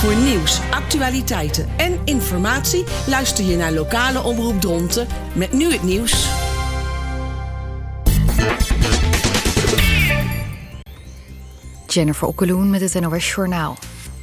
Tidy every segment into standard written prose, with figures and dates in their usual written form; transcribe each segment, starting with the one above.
Voor nieuws, actualiteiten en informatie luister je naar Lokale Omroep Dronten met nu het nieuws. Jennifer Okkeloen met het NOS Journaal.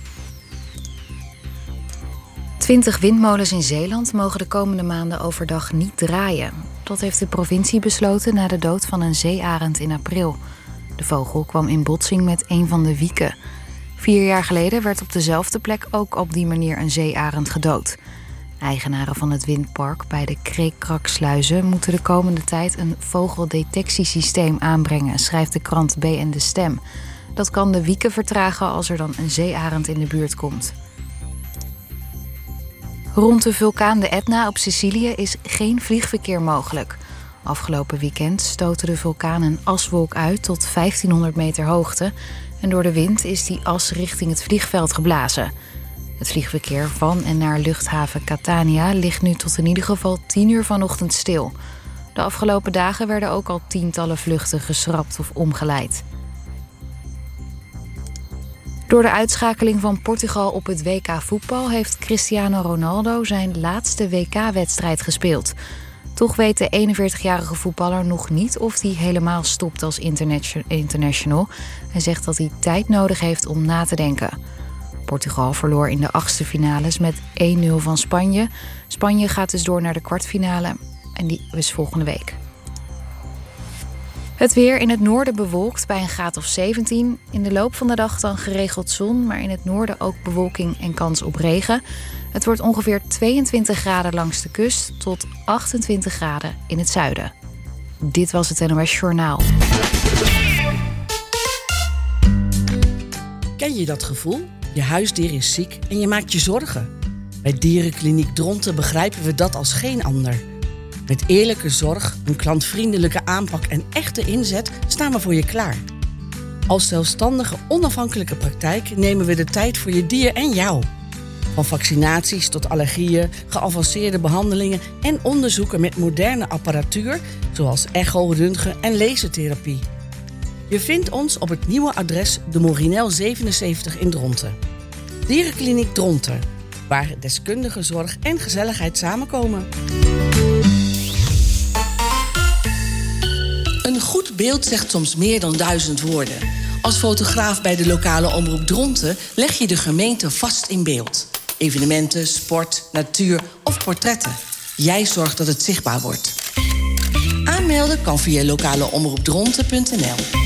20 windmolens in Zeeland mogen de komende maanden overdag niet draaien. Dat heeft de provincie besloten na de dood van een zeearend in april. De vogel kwam in botsing met een van de wieken. 4 jaar geleden werd op dezelfde plek ook op die manier een zeearend gedood. Eigenaren van het windpark bij de Kreekraksluizen moeten de komende tijd een vogeldetectiesysteem aanbrengen, schrijft de krant BN De Stem. Dat kan de wieken vertragen als er dan een zeearend in de buurt komt. Rond de vulkaan de Etna op Sicilië is geen vliegverkeer mogelijk. Afgelopen weekend stootte de vulkaan een aswolk uit tot 1500 meter hoogte. En door de wind is die as richting het vliegveld geblazen. Het vliegverkeer van en naar luchthaven Catania ligt nu tot in ieder geval 10 uur vanochtend stil. De afgelopen dagen werden ook al tientallen vluchten geschrapt of omgeleid. Door de uitschakeling van Portugal op het WK voetbal heeft Cristiano Ronaldo zijn laatste WK-wedstrijd gespeeld. Toch weet de 41-jarige voetballer nog niet of hij helemaal stopt als international. Hij zegt dat hij tijd nodig heeft om na te denken. Portugal verloor in de 8e finales met 1-0 van Spanje. Spanje gaat dus door naar de kwartfinale en die is volgende week. Het weer in het noorden bewolkt bij een graad of 17. In de loop van de dag dan geregeld zon, maar in het noorden ook bewolking en kans op regen. Het wordt ongeveer 22 graden langs de kust tot 28 graden in het zuiden. Dit was het NOS Journaal. Ken je dat gevoel? Je huisdier is ziek en je maakt je zorgen. Bij Dierenkliniek Dronten begrijpen we dat als geen ander. Met eerlijke zorg, een klantvriendelijke aanpak en echte inzet staan we voor je klaar. Als zelfstandige, onafhankelijke praktijk nemen we de tijd voor je dier en jou. Van vaccinaties tot allergieën, geavanceerde behandelingen en onderzoeken met moderne apparatuur, zoals echo, röntgen en lasertherapie. Je vindt ons op het nieuwe adres de Morinel 77 in Dronten. Dierenkliniek Dronten, waar deskundige zorg en gezelligheid samenkomen. Een goed beeld zegt soms meer dan 1000 woorden. Als fotograaf bij de lokale omroep Dronten leg je de gemeente vast in beeld. Evenementen, sport, natuur of portretten. Jij zorgt dat het zichtbaar wordt. Aanmelden kan via lokaleomroepdronten.nl.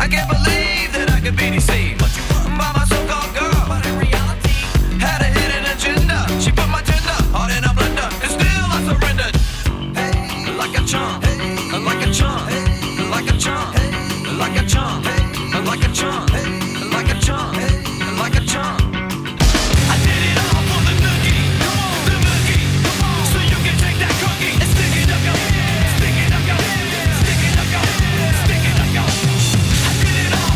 can't believe that I could be deceived by my so-called girl. But in reality, had a hidden agenda. She put my tender heart in a blender, and still I surrendered. Hey, like a charm, hey, like a charm, hey, like a charm, hey, like a charm, hey, like a charm, hey, like a charm, hey, like a charm. I did it all for the nookie, the nookie, so you can take that cookie and stick it up your head, stick it up your head, stick it up your head, stick it up your head. I did it all.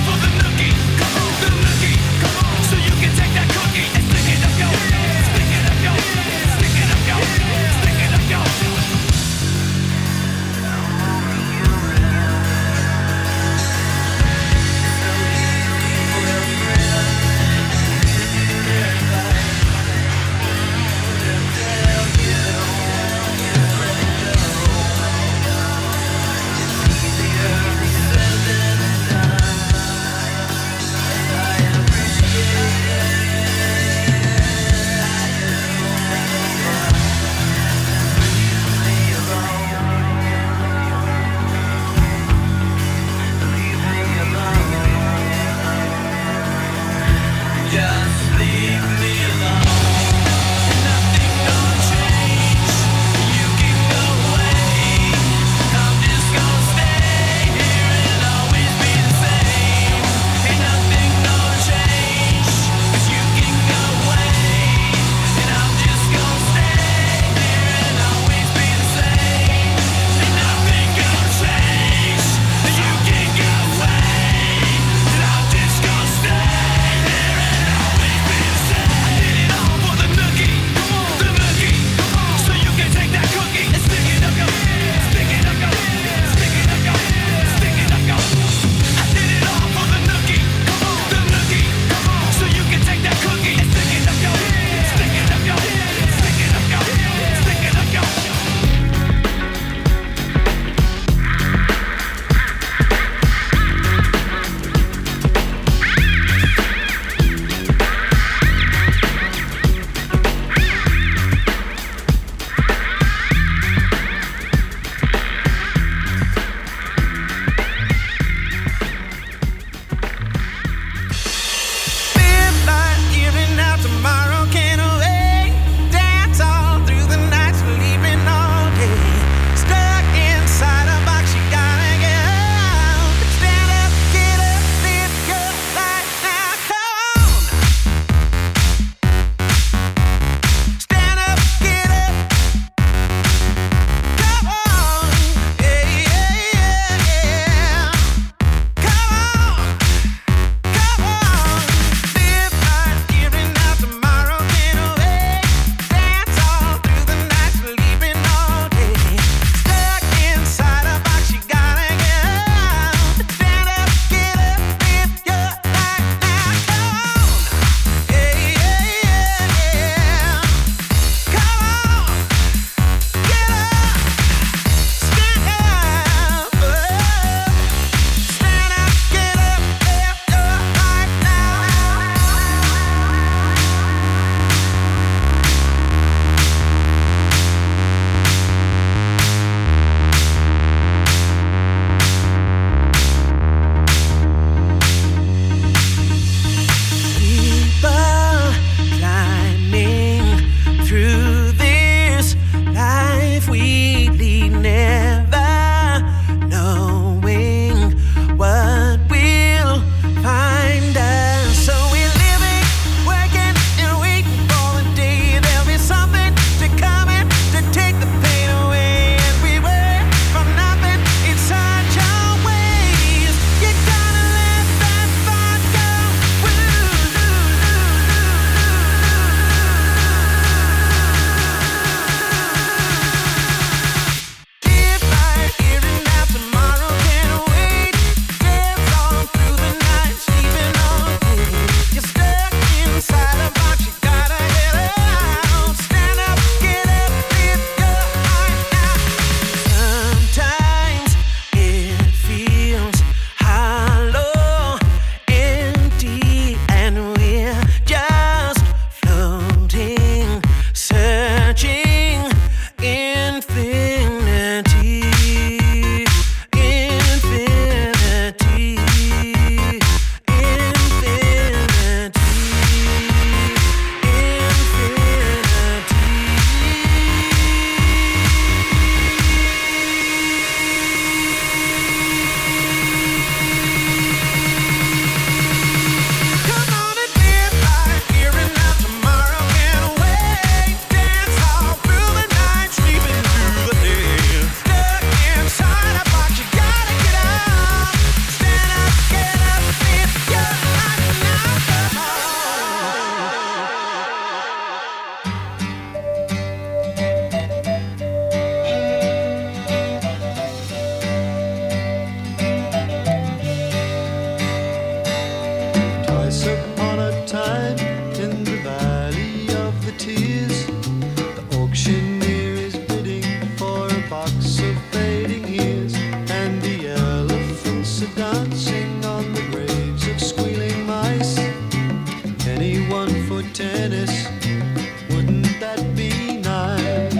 Once upon a time in the valley of the tears, the auctioneer is bidding for a box of fading years, and the elephants are dancing on the graves of squealing mice. Anyone for tennis, wouldn't that be nice?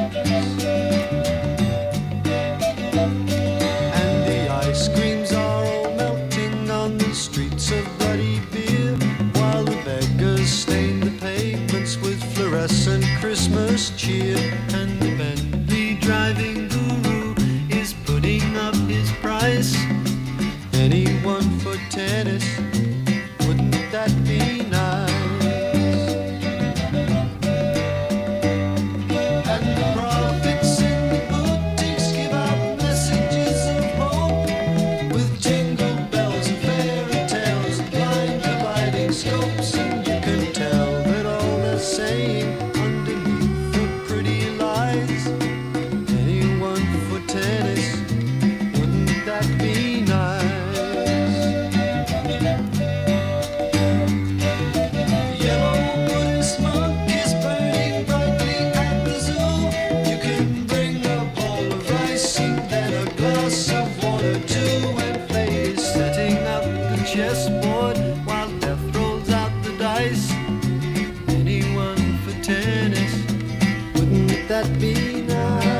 And the ice creams are all melting on the streets of bloody beer, while the beggars stain the pavements with fluorescent Christmas cheer. And the Bentley driving guru is putting up his price. Anyone for tennis, wouldn't that be nice? And the prophets in the boutiques give out messages of hope with jingle bells and fairy tales and blind dividing scopes. And you can tell that all they're saying underneath the pretty lies. Anyone for tennis, wouldn't that be nice? Yellow Buddhist monk is burning brightly at the zoo. You can bring a bowl of rice and then a glass of water too. And Fate is setting up the chessboard while death rolls out the dice. Anyone for tennis, wouldn't that be nice?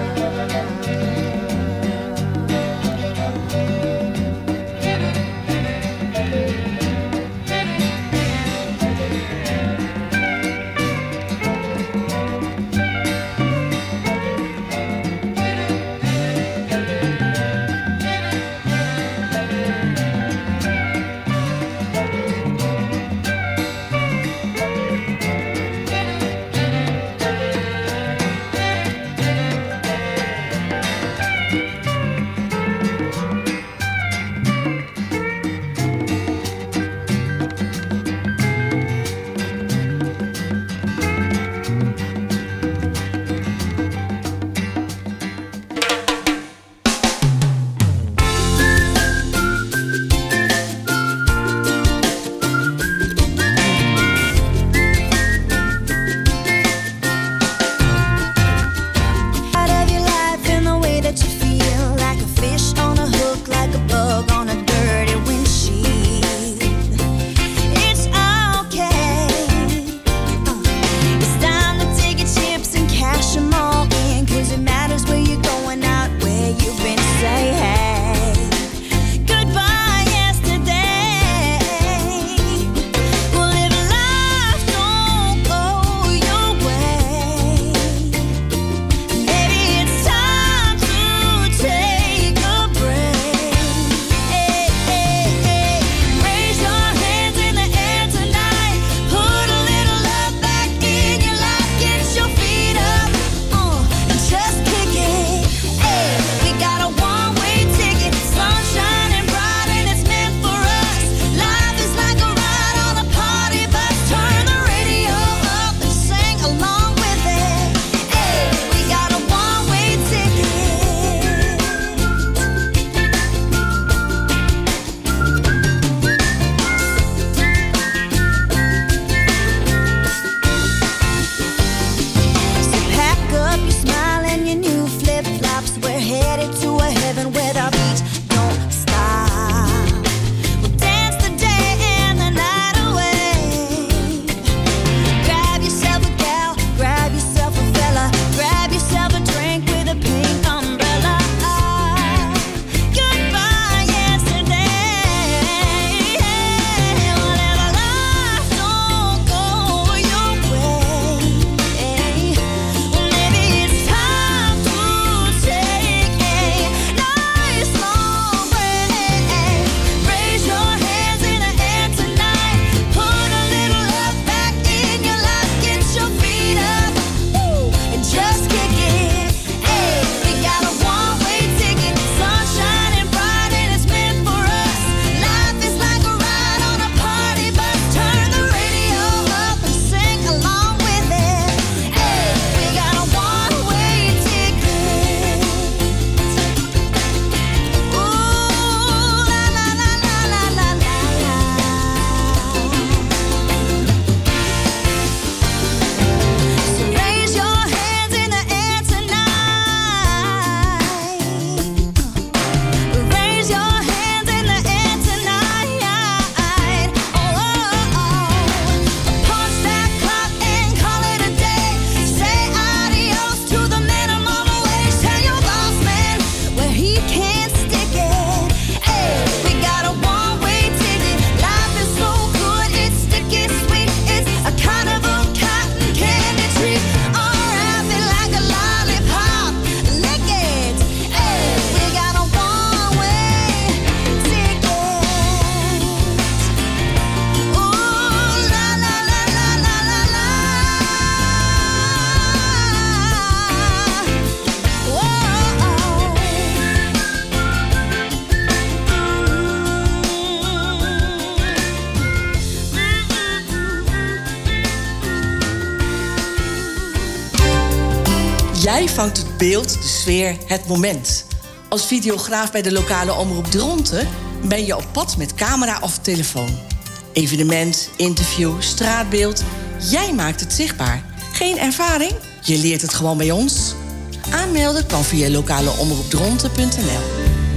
Jij vangt het beeld, de sfeer, het moment. Als videograaf bij de lokale omroep Dronten ben je op pad met camera of telefoon. Evenement, interview, straatbeeld. Jij maakt het zichtbaar. Geen ervaring? Je leert het gewoon bij ons. Aanmelden kan via lokaleomroepdronten.nl.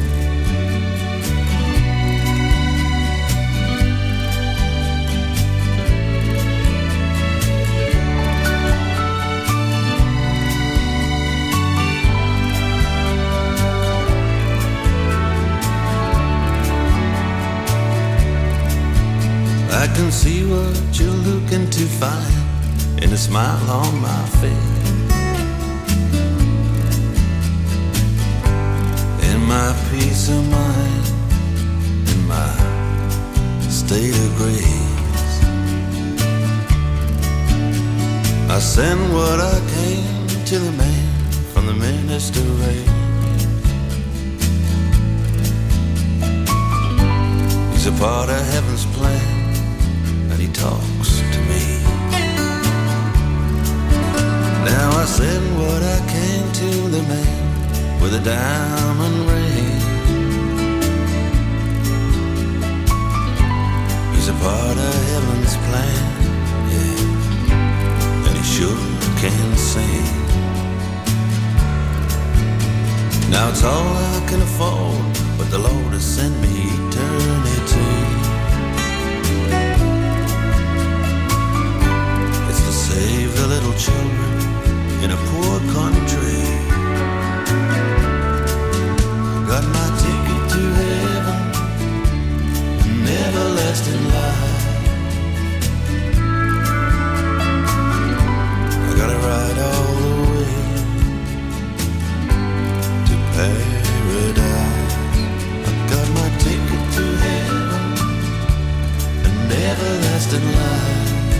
I can see what you're looking to find in a smile on my face, in my peace of mind, in my state of grace. I send what I came to the man from the minister race. He's a part of heaven's plan, and he talks to me. Now I send what I came to the man with a diamond ring. He's a part of heaven's plan, yeah, and he sure can sing. Now it's all I can afford, but the Lord has sent me eternity. Save the little children in a poor country. Got my ticket to heaven, an everlasting life. I gotta ride all the way to paradise. I got my ticket to heaven, an everlasting life.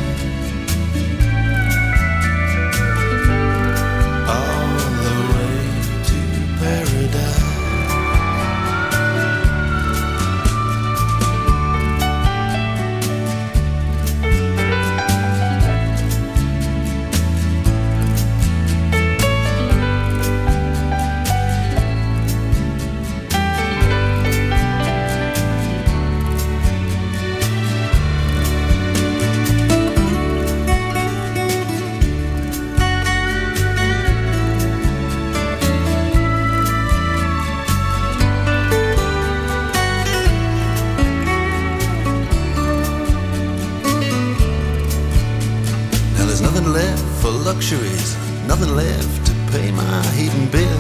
Luxuries, nothing left to pay my heating bill.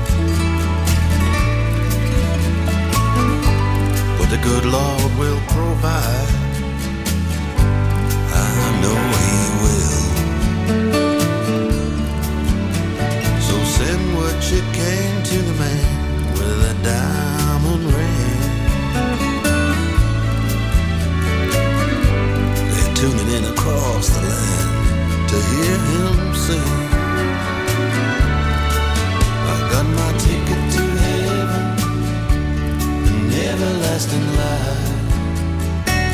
But the good Lord will provide, I know He will. So send what you came to the man with a diamond ring. They're tuning in across the land to hear him sing. I got my ticket to heaven, an everlasting life.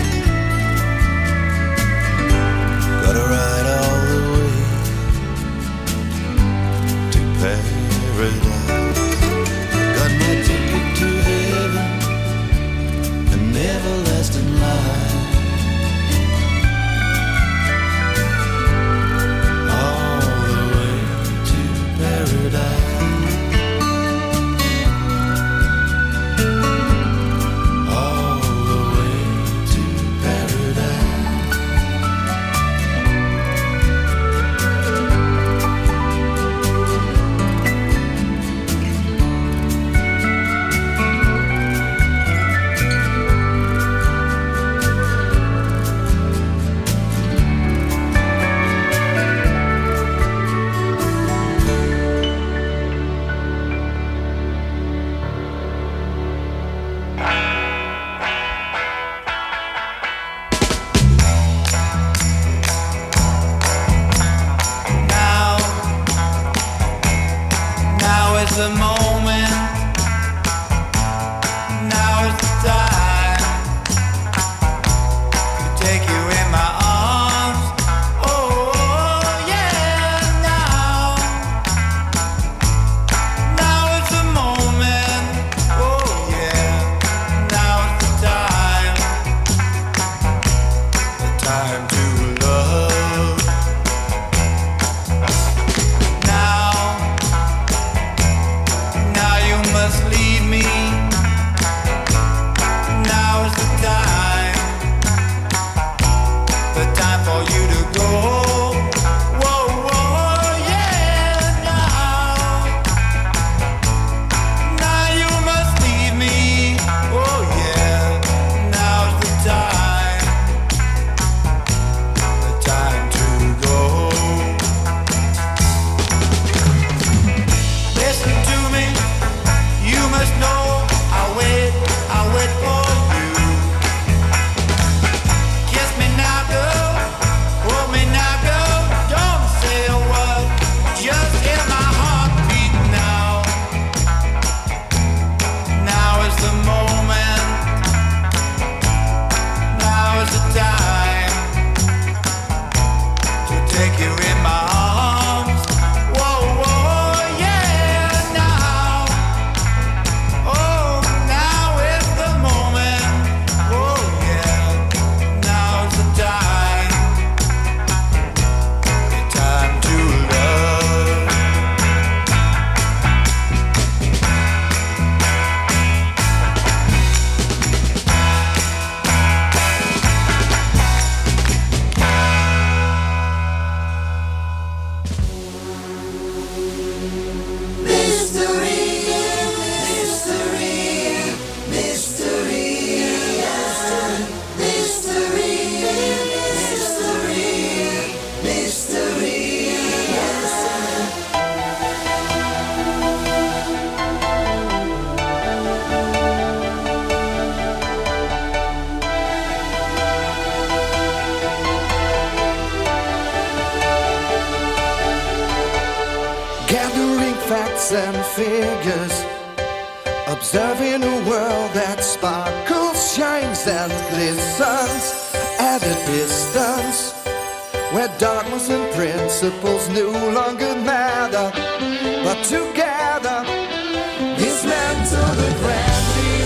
facts and figures, observing a world that sparkles, shines and glistens at a distance, where dogmas and principles no longer matter, but together dismantle the grand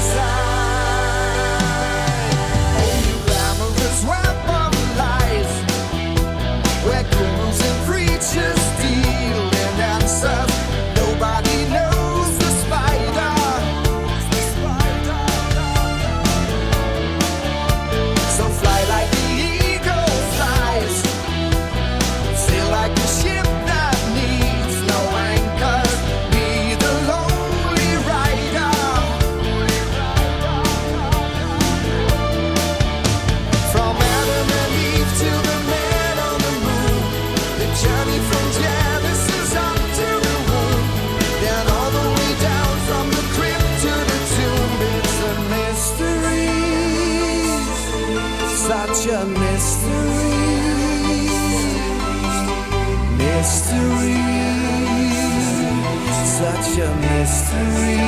design. Only glamorous web of lies, where gurus and preachers deal in answers. Nobody knows the spider. So fly like the eagle flies, sail like a ship that needs no anchors. Be the lonely rider. From Adam and Eve to the man on the moon, the journey from Genesis up to the womb, then all the way down from the crypt to the tomb. It's a mystery, such a mystery, mystery, such a mystery.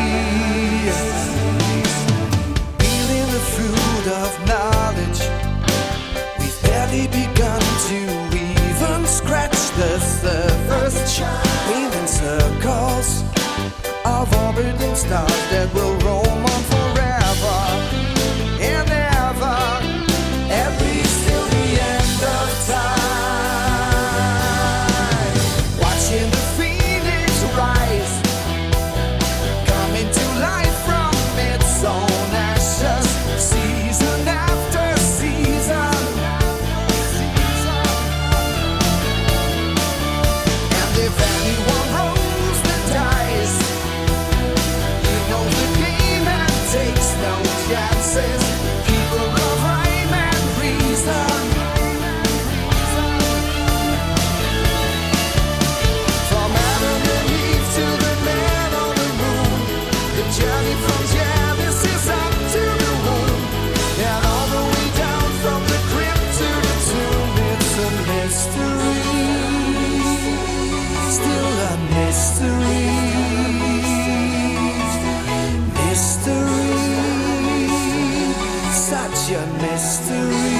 Eating the fruit of knowledge, we've barely begun to even scratch the surface. Weaving circles of orbiting stars that will roam on forever and ever, at least till the end of time. Watching the phoenix rise, coming to life from its own ashes, season after season. And if anyone rolls the dice, you know the game and takes no chances. People of rhyme and reason. From Adam and Eve to the man on the moon, the journey from Genesis up to the womb, and all the way down from the crypt to the tomb. It's a mystery, still a mystery, mystery, such a mystery.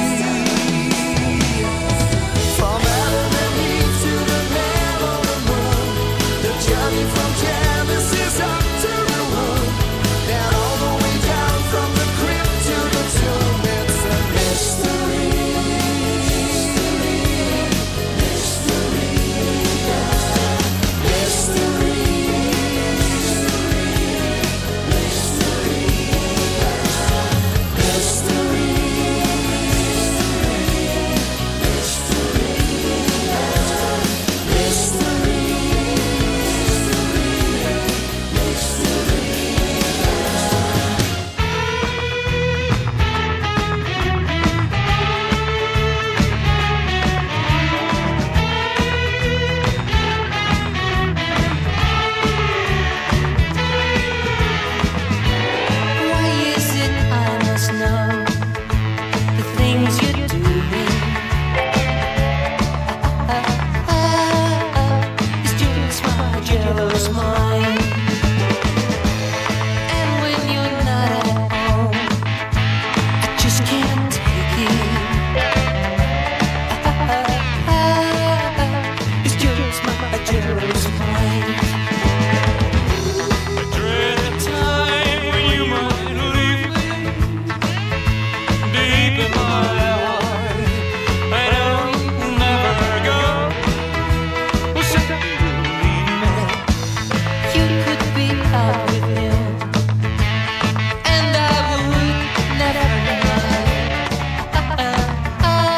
From Adam and Eve to the man on the moon, the journey from Genesis up to the womb, and all the way down from the crypt to the tomb. It's a mystery, mystery, mystery, Why is it I must know the things you're doing? It's just my jealous mind. And when you're not at home, I just can't take it. It's just my jealous mind. Dread the time when you might leave me deep in my heart, and I'll never go. Well, say you leave me. You could be out with him, and I would never mind.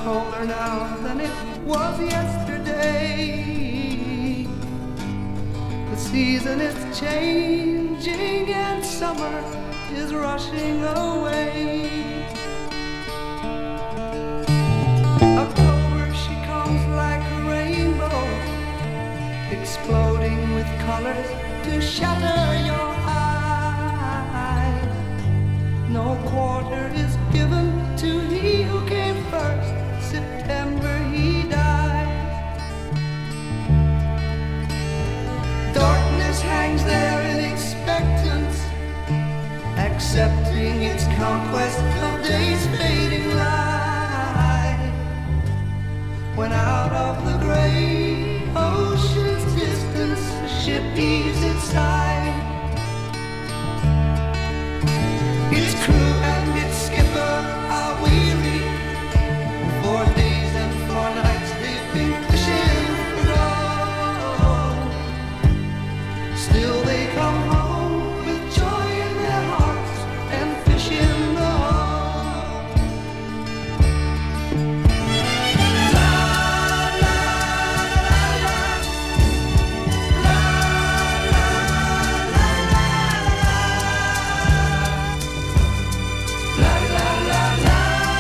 colder now than it was yesterday. The season is changing and summer is rushing away. October, she comes like a rainbow, exploding with colors to shatter your eyes. No quarter is given to he who came first. September he dies. Darkness hangs there in expectance, accepting its conquest of day's fading light. When out of the gray ocean's distance the ship heaves its side, its crew and its skipper are weary. 4 days and 4 nights they've been fishing for gold. Still they come home with joy in their hearts and fish in the hole. La la la la, la la la la, la la la la.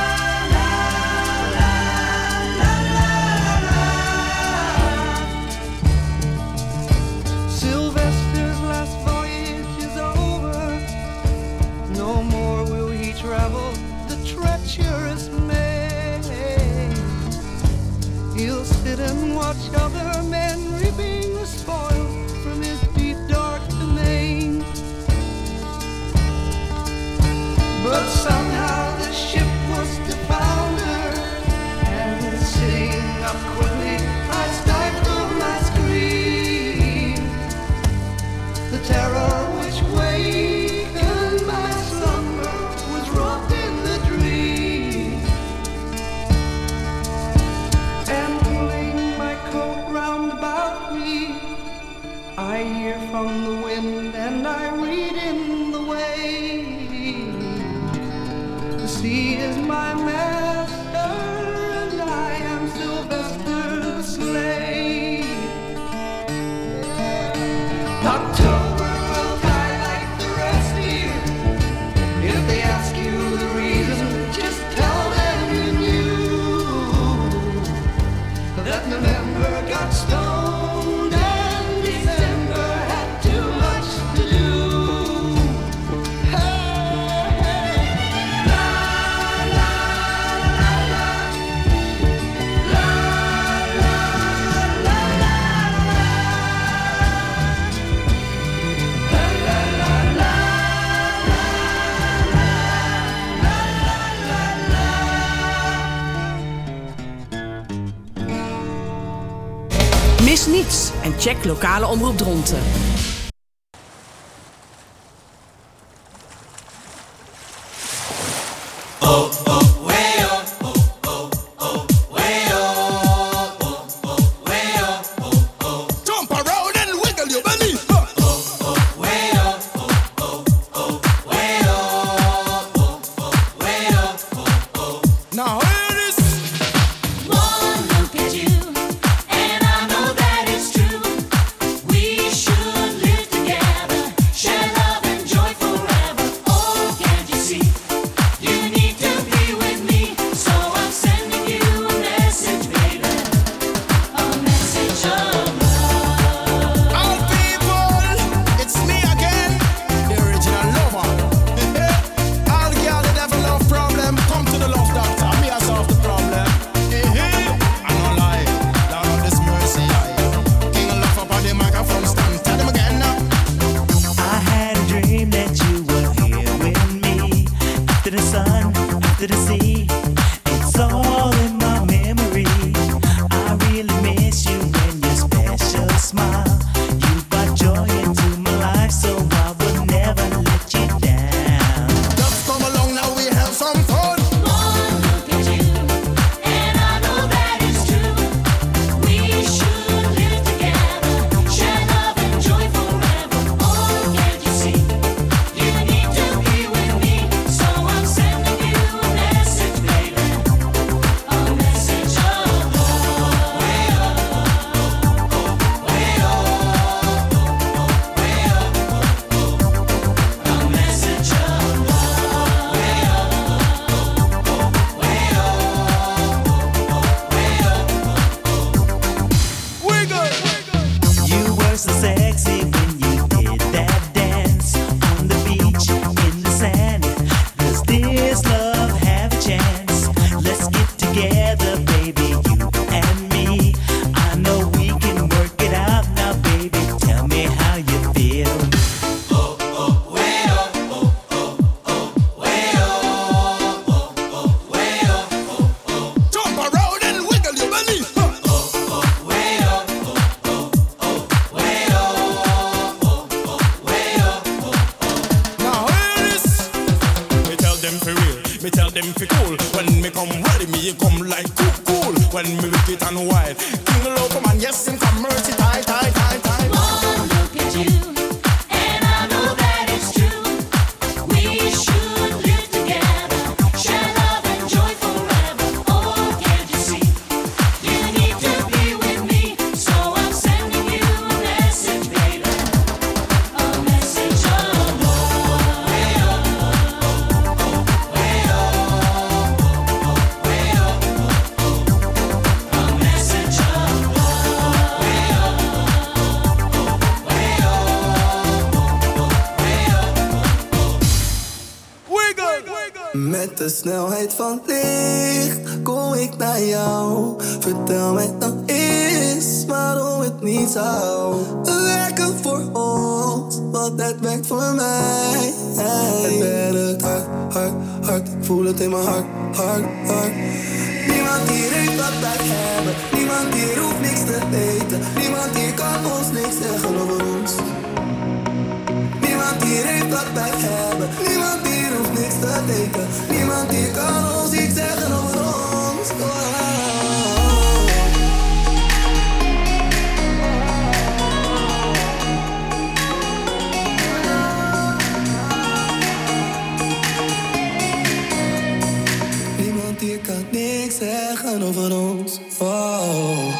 Sylvester's last voyage is over. No more will he travel the treacherous main. He'll sit and watch other men reaping the spoil from his deep dark domain. But somehow the ship was to founder, and sitting up quickly I stifled my scream. The terror which wakened my slumber was wrought in the dream. And pulling my coat round about me, I hear from the wind and I read in the wave. The sea is my master and I am Sylvester the slave. October will die like the rest here. If they ask you the reason, just tell them you knew that November got stoned and December had too much to do. Hey, hey. La la la la, la la la la. Mis niets en check lokale omroep Dronten. Jump around and wiggle your belly. Now hear this. One look at you, and I know that it's true. We should live together, share love and joy forever. Oh, can't you see? You need to be with me, so I'm sending you a message, baby. A message of love. All people, it's me again, the original lover. All the girls that have a love problem, come to the love doctor. Me I solve the problem. I no lie, Lord of this mercy, King of love up on the microphone stand. Tell them again now. I had a dream that you were here with me. After the sun, after the sea, it's all in my memory. I really miss you and your special smile. You brought joy into my life, so I would never let you down. Just come along now, we have some fun. One look at you, and I know that it's true. We should live together, share love and joy forever. Oh, can't you see? You need to be with me, so I'm sending you a message, them for real. Me tell them for cool. When me come ready, me come like cool. When me wicked and wild. King the local man, yes, him come mercy tight. One look at you, and I know that it's true. We should live together, share love and joy forever. Oh, can't you see? You need to be with me, so I'm sending you a message, baby. A message of love. Way up, way up, way up. A message of love. Way up, way up, way up. Met de snelheid van licht kom ik naar jou. Vertel mij dan eens waarom het niet zou werken voor ons, want het werkt voor mij. Het werkt hard, ik voel het in mijn hart. Niemand hier heeft wat wij hebben, niemand hier hoeft niks te weten. Niemand hier kan ons niks zeggen over ons. Niemand hier heeft wat wij hebben, niemand hier hoeft niks te weten. Niemand hier kan ons iets zeggen over ons. Niemand hier kan niks zeggen over ons. Oh.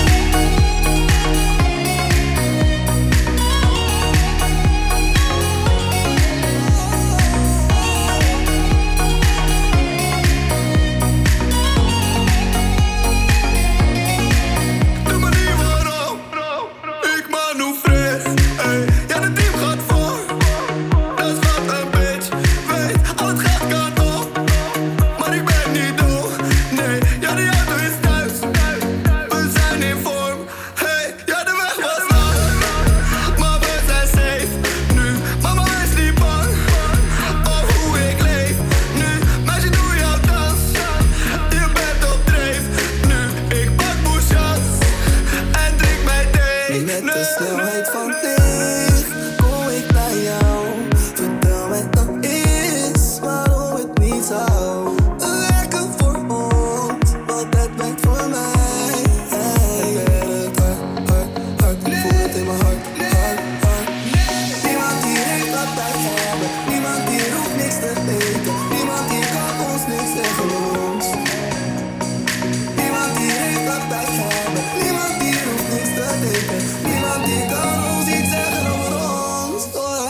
De manier waarop ik manoeuvreer, ey, ja, de team gaat voor. Dat is wat een bitch weet, al het geld kan op, maar ik ben niet doof. Nee, ja, de auto is thuis, we zijn in vorm. Hey, ja, de weg was lang, maar we zijn safe nu. Mama, wees niet bang, oh, hoe ik leef nu. Meisje, doe jouw dans, je bent op dreef nu. Ik pak moesjas en drink mijn thee. Met de snelheid van licht kom ik naar jou. Vertel mij dan eens waarom het niet zou werken voor ons, want het werkt voor mij. Het werkt hard, ik voel het in mijn hart. Niemand hier heeft wat wij hebben, niemand hier hoeft niks te weten. Niemand hier kan ons niks zeggen over ons. Niemand hier heeft wat wij hebben, niemand hier hoeft niks te weten. Niemand hier kan ons iets zeggen over ons. Oh.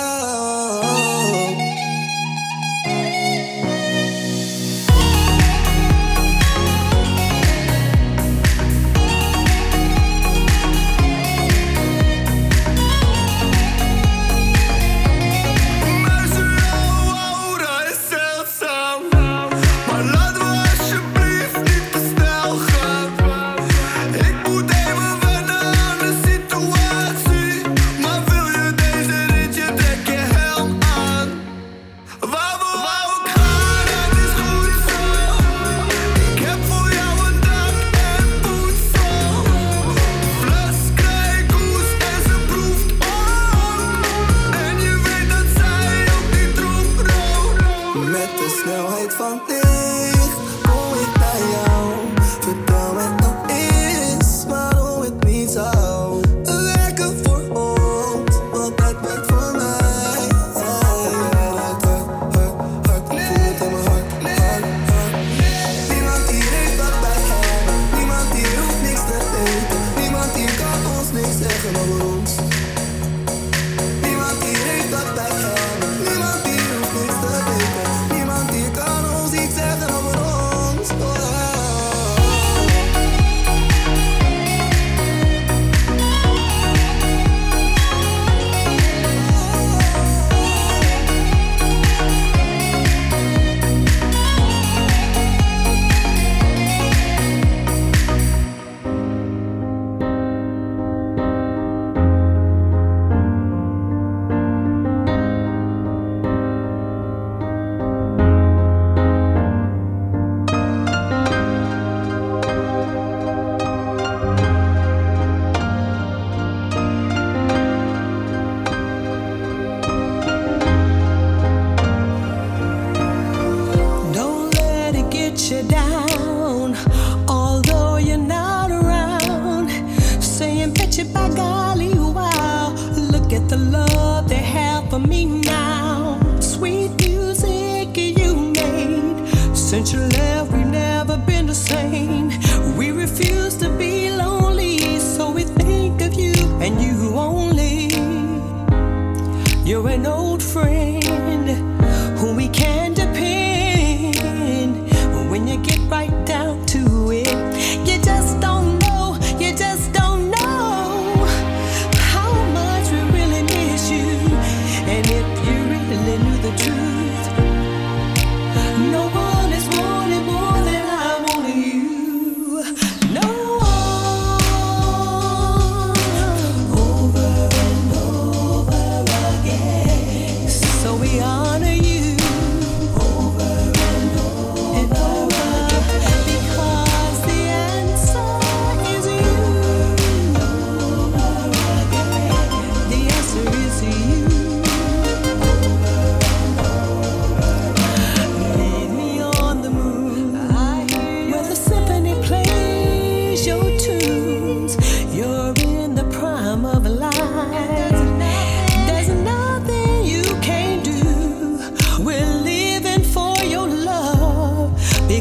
Meisje, jouw aura is zeldzaam, maar laten we alsjeblieft niet te snel gaan. Ik moet even wennen aan de situatie, maar wil je deze ritje, trek je helm aan. Waar we ook gaan, het is goed zo. Ik heb voor jou een dak en voedsel. Fles krijgt koers en ze proeft ook. En je weet dat zij ook niet droeg rood. Met de snelheid van licht kom ik naar jou. Vertel mij dan eens waarom het niet zou werken voor ons, want het werkt voor mij. Het werkt hard, ik voel het in mijn hart. Niemand hier heeft wat wij hebben, niemand hier hoeft niks te weten. Niemand hier kan ons niks zeggen over ons. Niemand hier heeft wat wij hebben, niemand hier hoeft niks te weten. Niemand hier kan ons iets zeggen over ons. Oh.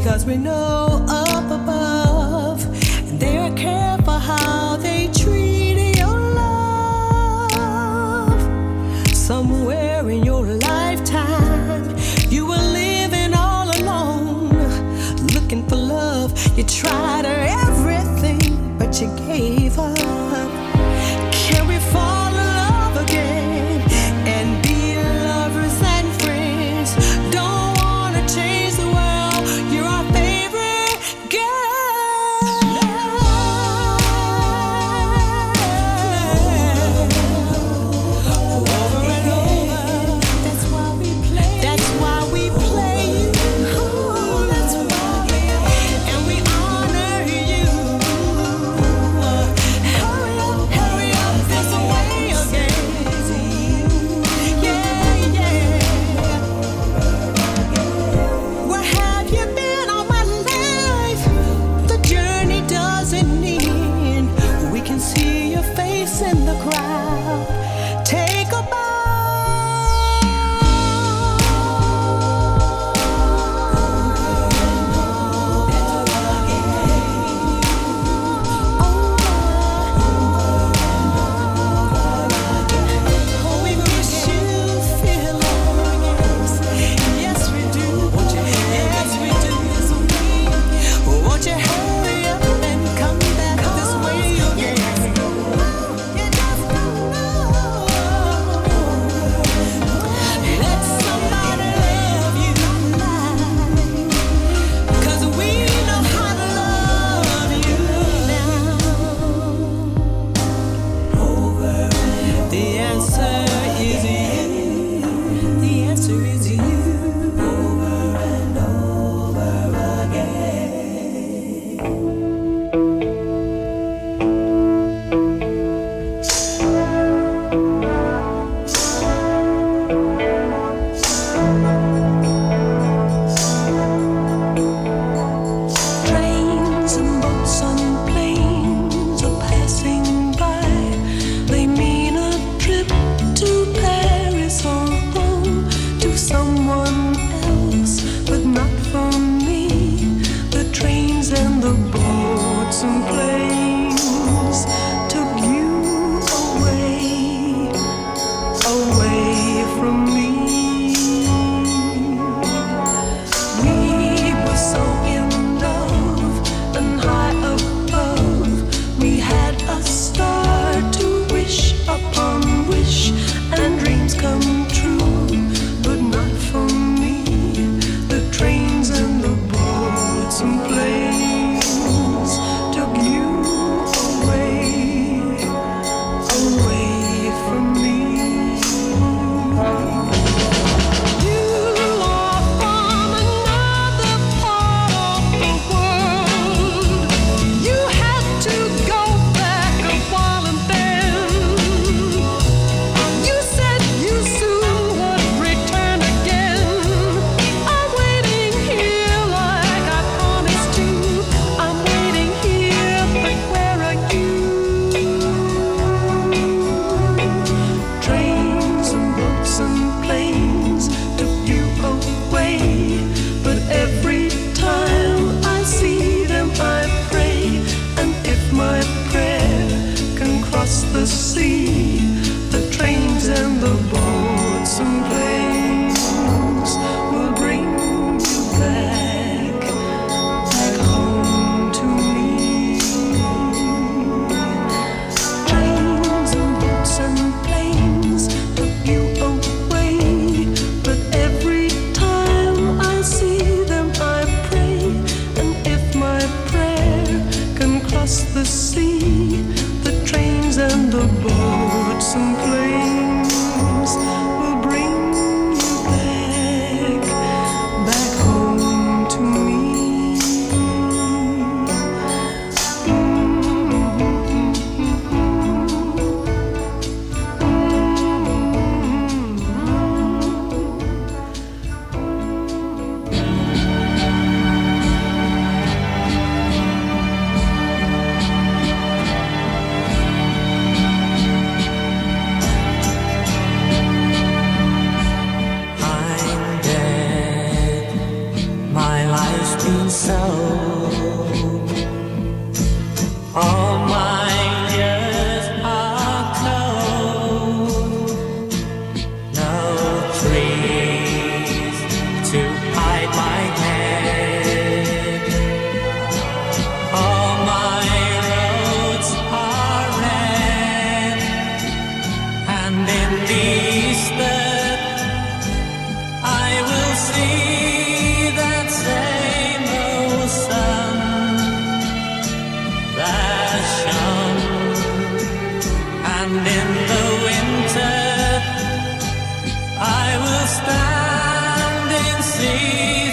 because we know up above they're careful how they treat your love. Somewhere in your lifetime you were living all alone, looking for love. You tried everything, but you gave up. Can we fall in love again and be lovers and friends? Don't wanna change the world. You're our favorite girl. Over and over. That's why we play. That's why we play you. That's why. And we honor you. and soul. All my years are cold. No trees to hide my head. All my roads are red, and in the eastern I will see that same old sun that shone. And in the winter I will stand in sea